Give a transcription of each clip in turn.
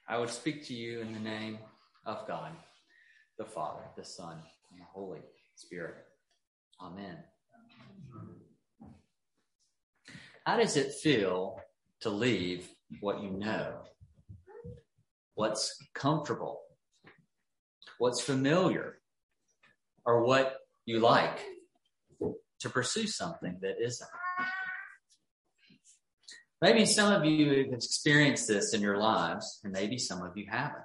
I would speak to you in the name of God, the Father, the Son, and the Holy Spirit. Amen. How does it feel to leave what you know? What's comfortable? What's familiar? Or what you like, to pursue something that isn't? Maybe some of you have experienced this in your lives, and maybe some of you haven't.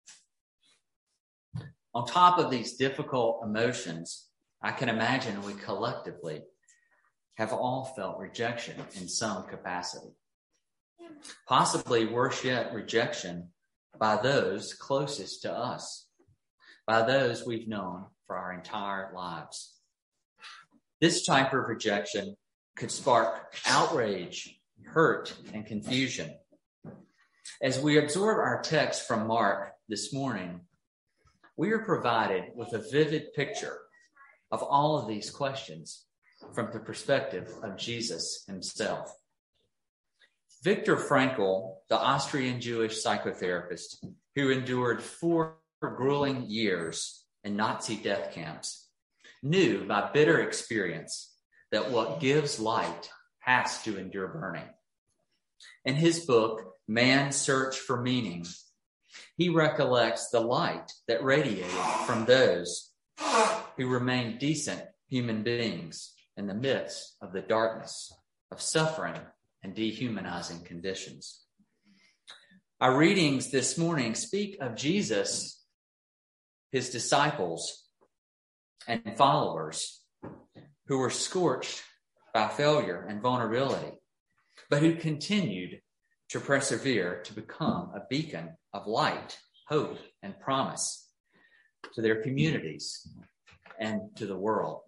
On top of these difficult emotions, I can imagine we collectively have all felt rejection in some capacity. Possibly worse yet, rejection by those closest to us, by those we've known for our entire lives. This type of rejection could spark outrage, hurt, and confusion. As we absorb our text from Mark this morning, we are provided with a vivid picture of all of these questions from the perspective of Jesus himself. Viktor Frankl, the Austrian Jewish psychotherapist who endured 4 grueling years in Nazi death camps, knew by bitter experience that what gives light has to endure burning. In his book, Man's Search for Meaning, he recollects the light that radiated from those who remained decent human beings in the midst of the darkness of suffering and dehumanizing conditions. Our readings this morning speak of Jesus, his disciples, and followers who were scorched by failure and vulnerability, but who continued to persevere to become a beacon of light, hope, and promise to their communities and to the world.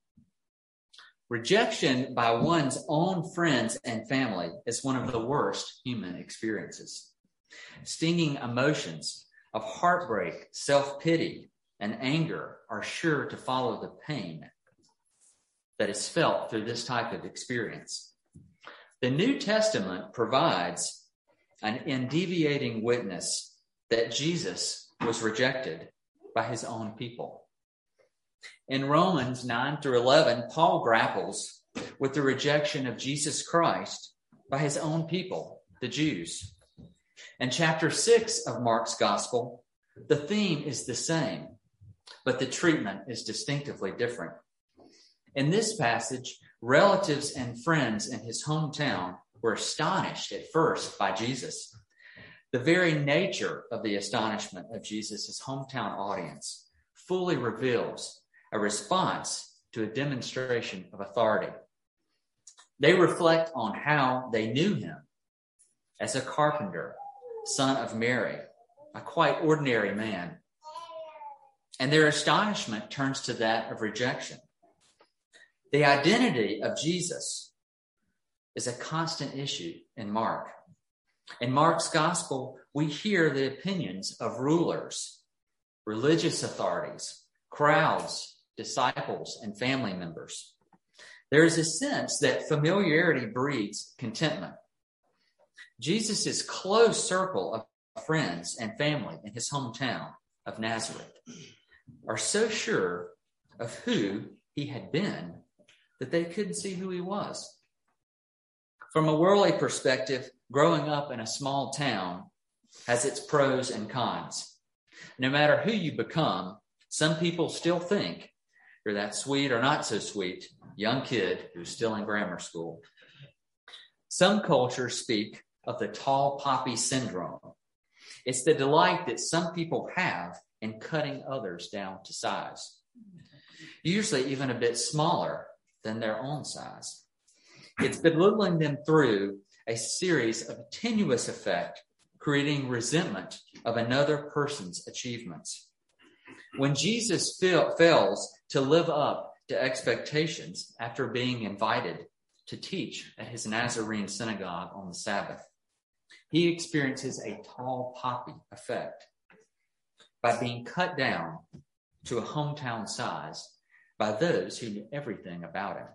Rejection by one's own friends and family is one of the worst human experiences. Stinging emotions of heartbreak, self-pity, and anger are sure to follow the pain that is felt through this type of experience. The New Testament provides an undeviating witness that Jesus was rejected by his own people. In Romans 9-11, Paul grapples with the rejection of Jesus Christ by his own people, the Jews. In chapter 6 of Mark's gospel, the theme is the same, but the treatment is distinctively different. In this passage, relatives and friends in his hometown were astonished at first by Jesus. The very nature of the astonishment of Jesus' hometown audience fully reveals a response to a demonstration of authority. They reflect on how they knew him as a carpenter, son of Mary, a quite ordinary man. And their astonishment turns to that of rejection. The identity of Jesus is a constant issue in Mark. In Mark's gospel, we hear the opinions of rulers, religious authorities, crowds, disciples, and family members. There is a sense that familiarity breeds contentment. Jesus' close circle of friends and family in his hometown of Nazareth are so sure of who he had been that they couldn't see who he was. From a worldly perspective, growing up in a small town has its pros and cons. No matter who you become, some people still think you're that sweet or not so sweet young kid who's still in grammar school. Some cultures speak of the tall poppy syndrome. It's the delight that some people have in cutting others down to size, usually even a bit smaller than their own size. It's belittling them through a series of tenuous effects, creating resentment of another person's achievements. When Jesus fails to live up to expectations after being invited to teach at his Nazarene synagogue on the Sabbath, he experiences a tall poppy effect by being cut down to a hometown size by those who knew everything about him.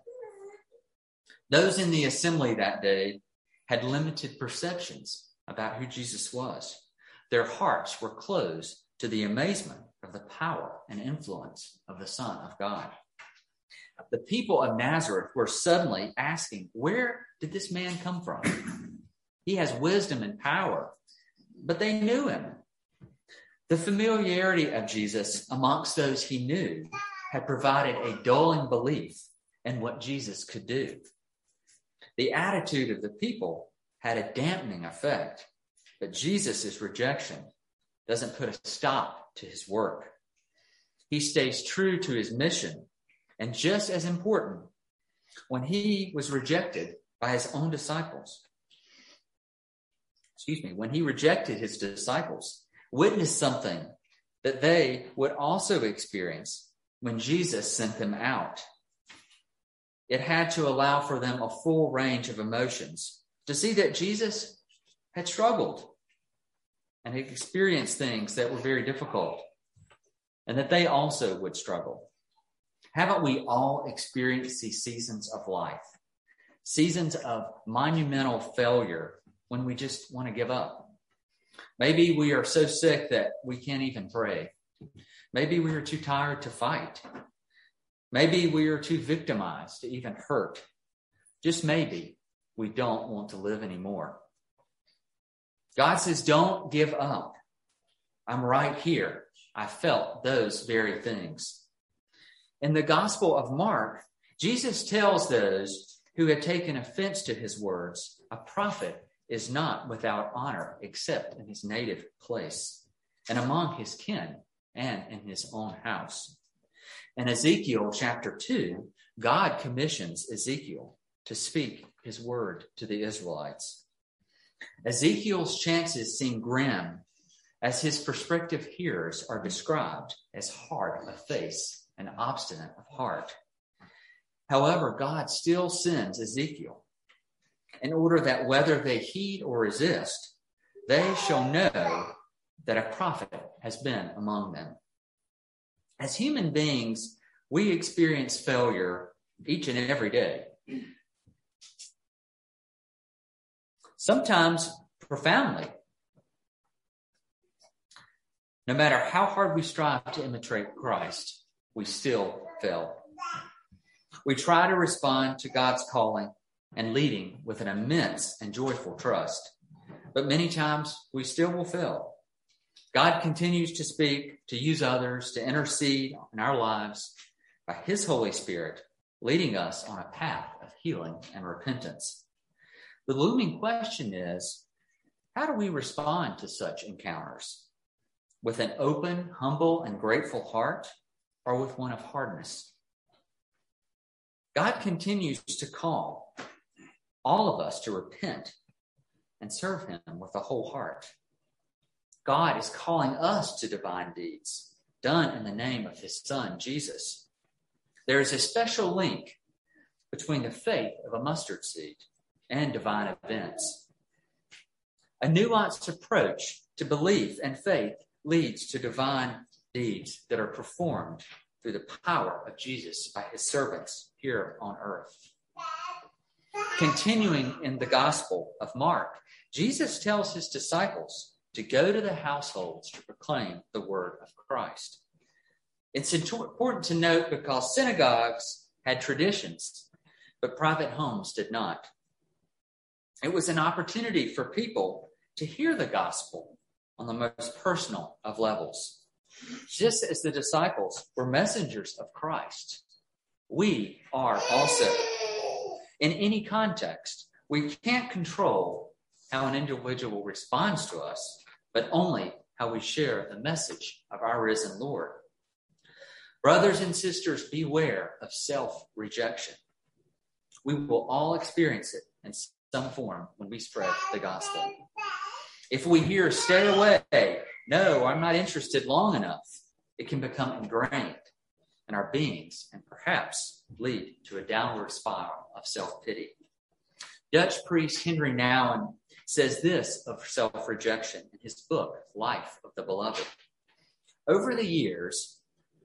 Those in the assembly that day had limited perceptions about who Jesus was. their hearts were closed to the amazement of the power and influence of the Son of God. The people of Nazareth were suddenly asking, where did this man come from? He has wisdom and power, but they knew him. The familiarity of Jesus amongst those he knew had provided a dulling belief in what Jesus could do. The attitude of the people had a dampening effect, but Jesus' rejection doesn't put a stop to his work. He stays true to his mission, and just as important, when he was rejected by his own disciples, when he rejected his disciples, witnessed something that they would also experience when Jesus sent them out. It had to allow for them a full range of emotions to see that Jesus had struggled and had experienced things that were very difficult, and that they also would struggle. Haven't we all experienced these seasons of life? Seasons of monumental failure when we just want to give up. Maybe we are so sick that we can't even pray. Maybe we are too tired to fight. Maybe we are too victimized to even hurt. Just maybe we don't want to live anymore. God says, don't give up. I'm right here. I felt those very things. In the Gospel of Mark, Jesus tells those who had taken offense to his words, a prophet is not without honor except in his native place and among his kin and in his own house. In Ezekiel chapter 2, God commissions Ezekiel to speak his word to the Israelites. Ezekiel's chances seem grim as his prospective hearers are described as hard of face and obstinate of heart. However, God still sends Ezekiel in order that whether they heed or resist, they shall know that a prophet has been among them. As human beings, we experience failure each and every day. Sometimes profoundly. No matter how hard we strive to imitate Christ, we still fail. We try to respond to God's calling and leading with an immense and joyful trust, but many times we still will fail. God continues to speak, to use others, to intercede in our lives by his Holy Spirit, leading us on a path of healing and repentance. The looming question is, how do we respond to such encounters? With an open, humble, and grateful heart, or with one of hardness? God continues to call all of us to repent and serve him with a whole heart. God is calling us to divine deeds done in the name of his Son, Jesus. There is a special link between the faith of a mustard seed and divine events. A nuanced approach to belief and faith leads to divine deeds that are performed through the power of Jesus by his servants here on earth. Continuing in the Gospel of Mark, Jesus tells his disciples to go to the households to proclaim the word of Christ. It's important to note because synagogues had traditions, but private homes did not. It was an opportunity for people to hear the gospel on the most personal of levels. Just as the disciples were messengers of Christ, we are also. In any context, we can't control how an individual responds to us, but only how we share the message of our risen Lord. Brothers and sisters, beware of self-rejection. We will all experience it in some form when we spread the gospel. If we hear, stay away, no, I'm not interested long enough, it can become ingrained in our beings and perhaps lead to a downward spiral of self-pity. Dutch priest Henry Nouwen says this of self-rejection in his book, Life of the Beloved. Over the years,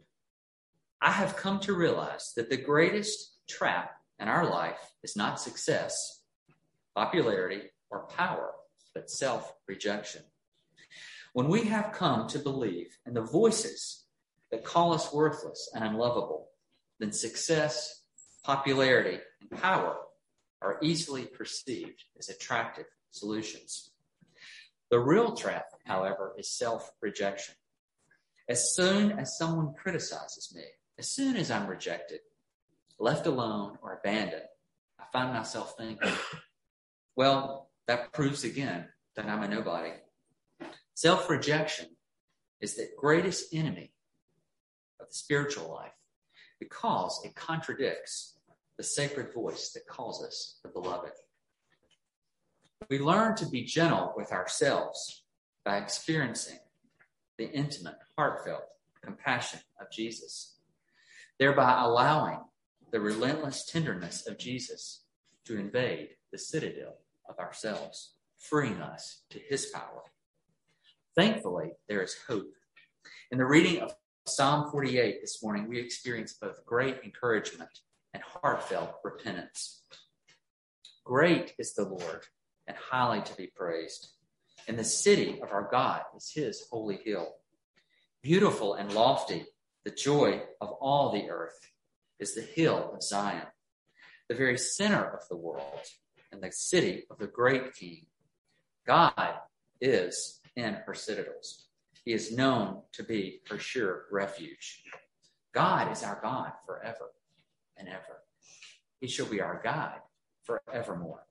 I have come to realize that the greatest trap in our life is not success, popularity, or power, but self-rejection. When we have come to believe in the voices that call us worthless and unlovable, then success, popularity, and power are easily perceived as attractive solutions. The real trap, however, is self-rejection. As soon as someone criticizes me, as soon as I'm rejected, left alone, or abandoned, I find myself thinking, well, that proves again that I'm a nobody. Self-rejection is the greatest enemy of the spiritual life because it contradicts the sacred voice that calls us the beloved. We learn to be gentle with ourselves by experiencing the intimate, heartfelt compassion of Jesus, thereby allowing the relentless tenderness of Jesus to invade the citadel of ourselves, freeing us to his power. Thankfully, there is hope. In the reading of Psalm 48 this morning, we experience both great encouragement and heartfelt repentance. Great is the Lord and highly to be praised. And the city of our God is his holy hill. Beautiful and lofty, the joy of all the earth is the hill of Zion, the very center of the world and the city of the great King. God is in her citadels. He is known to be her sure refuge. God is our God forever and ever. He shall be our guide forevermore.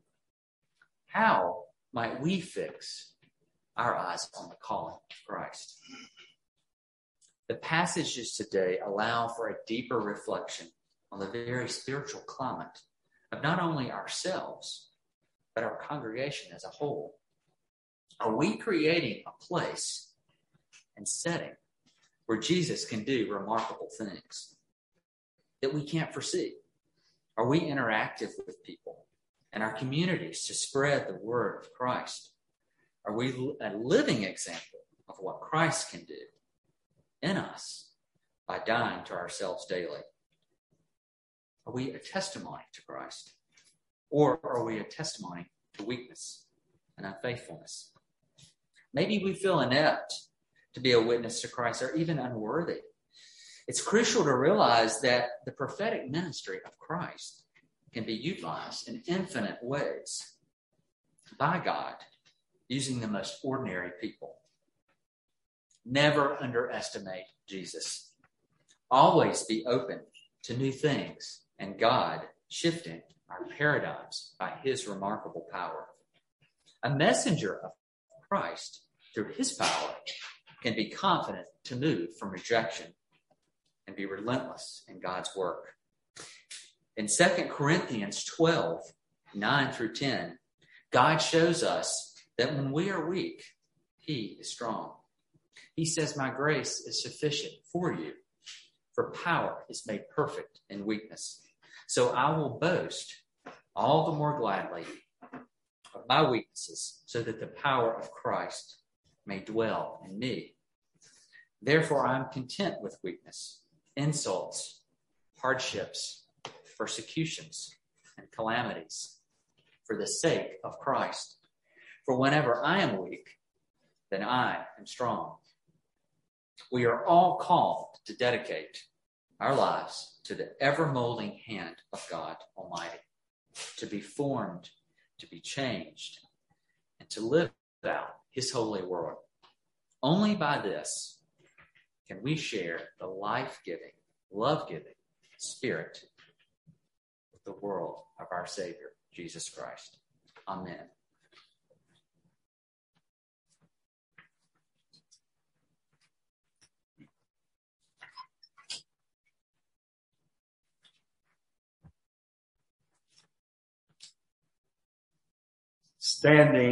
How might we fix our eyes on the calling of Christ? The passages today allow for a deeper reflection on the very spiritual climate of not only ourselves, but our congregation as a whole. Are we creating a place and setting where Jesus can do remarkable things that we can't foresee? Are we interactive with people and our communities to spread the word of Christ? Are we a living example of what Christ can do in us by dying to ourselves daily? Are we a testimony to Christ? Or are we a testimony to weakness and unfaithfulness? Maybe we feel inept to be a witness to Christ or even unworthy. It's crucial to realize that the prophetic ministry of Christ can be utilized in infinite ways by God using the most ordinary people. Never underestimate Jesus. Always be open to new things and God shifting our paradigms by his remarkable power. A messenger of Christ through his power can be confident to move from rejection and be relentless in God's work. In 2 Corinthians 12, 9 through 10, God shows us that when we are weak, he is strong. He says, my grace is sufficient for you, for power is made perfect in weakness. So I will boast all the more gladly of my weaknesses, so that the power of Christ may dwell in me. Therefore, I am content with weakness, insults, hardships, persecutions, and calamities for the sake of Christ. For whenever I am weak, then I am strong. We are all called to dedicate our lives to the ever-molding hand of God Almighty, to be formed, to be changed, and to live out his holy word. Only by this can we share the life-giving, love-giving spirit with the world of our Savior, Jesus Christ. Amen. Standing